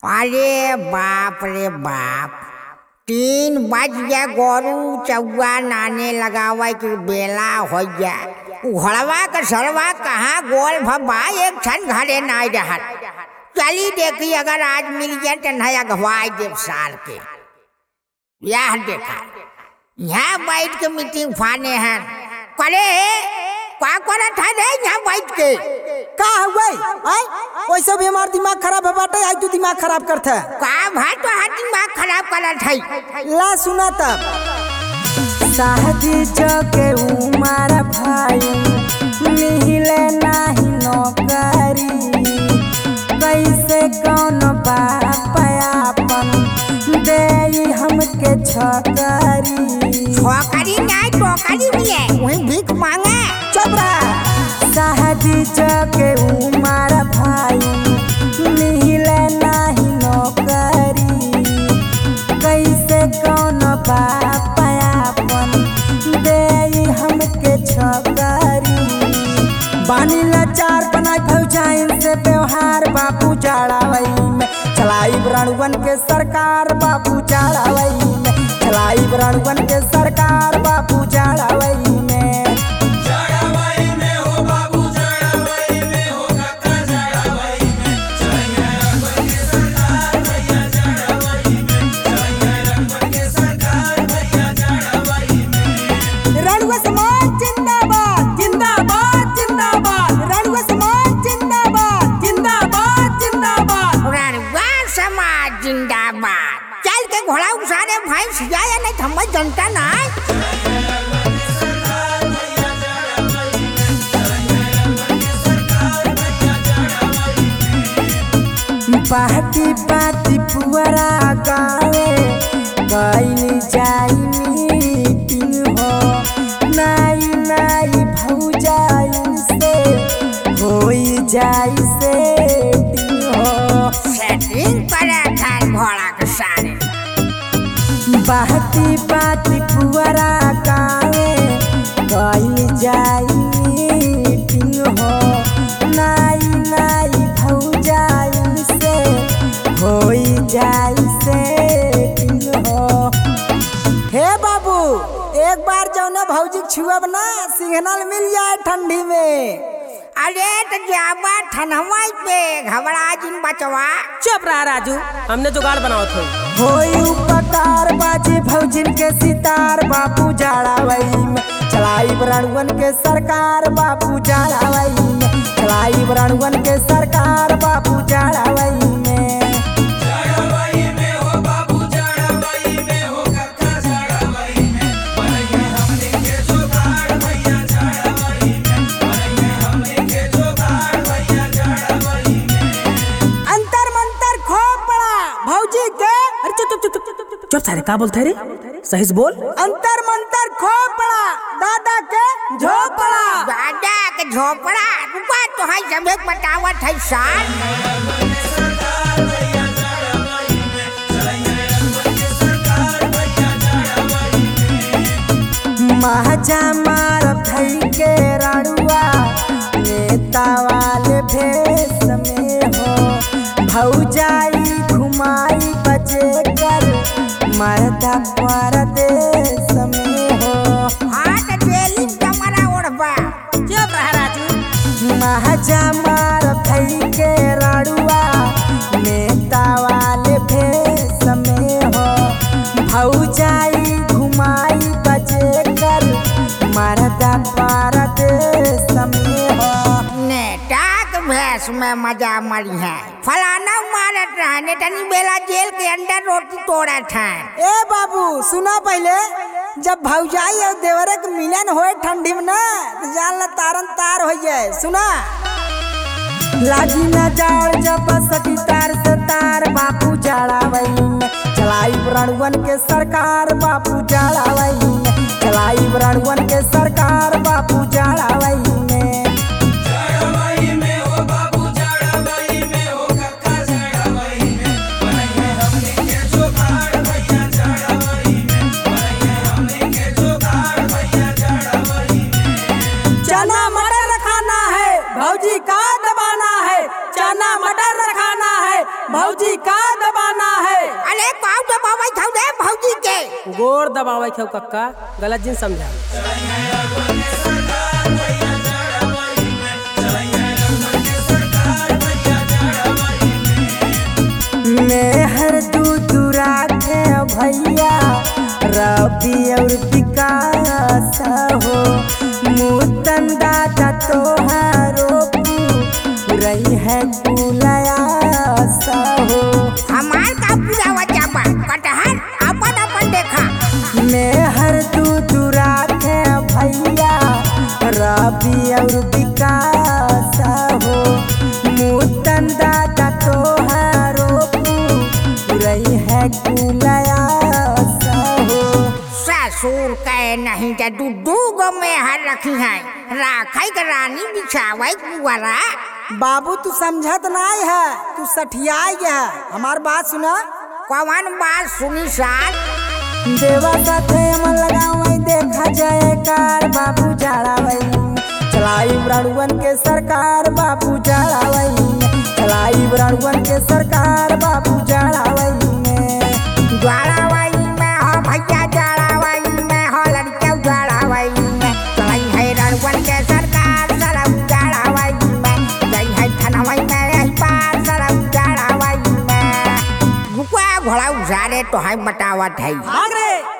अरे बाप रे बाप, 3 बज गया। गोरू चौवा नाने लगावा के बेला हो गया। उड़वा का सरवा कहाँ गोल भब्बा एक क्षण घरे ना रहा। चली देखी अगर आज मिल जाए तो नया गवाई देव साल के। यह देखा यहाँ बैठ के मीटिंग फाने हैं करे क्या करा था रे यहाँ बैठ के का हुए वैसे भी हमार दिमाग खराब है बाटे। आज तू दिमाग खराब करता है का भाई तो हाथ दिमाग खराब करत है। ला सुना तब शादी जगे उमर भाई मिले नहीं नौकरी कैसे कौन बाप अपन दे हमके छकरी छोकरी नहीं टोकरी मिले वही भीख मांगे। चुप रहा। शादी जगे उमर भाई मिले नहीं नौकरी कैसे कौन बाप अपन दे हमके छकरी बानी लाचार बनाई भौजाइन से व्यवहार बापू चढ़ावई में चलाई रणवन के सरकार बापू चढ़ावई में चलाई रणवन के सरकार बापू चढ़ावई में जिंदाबाद। चल के घोड़ा उसारे भाई सिजाया नहीं थम जनता ना। पार्टी पार्टी पुअरा गावे कैली जाई मीटिंग हो नाई नाई भौजाइन से होई जाई सेटिंग हो सेटिंग करे था घोड़ा के सारे। पार्टी पार्टी पुअरा गावे कैली जाई मीटिंग हो नाई नाई भौजाइन से होई जाई सेटिंग हो। हे बाबू एक बार जौने भौजी छुअब ना सिग्नल मिल जाए ठंडी में। अरे तो जाबा ठनवाई पे घबरा जिन बचवा। चुप रहा राजू, हमने जुगाड़ बनाओ थे। होई उपकार बाजी भौजिन के सितार बापू जाड़ावई में चलाई रणवन के सरकार बापू जाड़ावई में चलाई रणवन के सरकार बापू जाड़ावई में। चुप सारे का बोलते रे, सही से बोल। अंतर मंतर खो पड़ा दादा के झोपड़ा। दादा के झोपड़ा रुपा तो है जब एक बतावत है साल। महाजा मार भई के राड़ुआ नेता वाले भेष में हो भौजाई घुमाई बजे कर मरदा परदेश में हो। हाथ जेली कमरा ओढ़बा। चुप रहा राजू। महाजा मार भई के राड़ुआ नेता वाले भेष में हो भौजाई घुमाई बजे कर मरदा परदेश में हो। नेता के भेष में मजा मरी है। फलाना मारत रहने तनी बेला जेल के अंदर रोटी तोड़ा था। ए बाबू सुना पहले जब भौजाई और देवरे के मिलन होए ठंडी में ना तो जान ला तारन तार हो जाए। सुना लागी ना जाड़ जब सटी तार से तार बापू जाड़ावई में चलाई रणवन के सरकार बापू जाड़ावई में चलाई रणवन के सरकार बापू जाड़ावई में। चना मटर खाना है भौजी का दबाना है, चना मटर खाना है भौजी का दबाना है? अरे काऊ दबावै थौ दे भौजी के। गोर दबावे थे कक्का, गलत जिन समझा। मेहर दूरा थे भैया रवि और विकास हो, मुतन दादा तोहारो रही है कुलयास हो। हमार का पूरा वजह बा कटहर अपन अपन देखा। मेहर दूरा थे भैया रवि और विकास हो, मुतन दादा तोहारो रही है कुलयास हो। ससुर कहे नहीं के दू गो में हर रखी है, राखै के रानी बिछावै कुंवरा। बाबू तू समझत नहीं है, तू सठियाई है। हमार बात सुना। कौन बात सुनी साल? देवा साथे मन लगावई देखा जयकार बाबू जड़ावई, चलाई ब्राह्मण के सरकार बाबू जड़ावई, चलाई ब्राह्मण के सरकार बाबू जड़ावई में। जड़ावई में हो भैया जड़ावई में हो लड़के जड़ावई में, चलाई है रणवन के सरकार सरब जड़ावई में, गई है थनवई में यही पार सरब जड़ावई में। गुआ घोड़ा उजारे तो है बतावत है। भाग रे।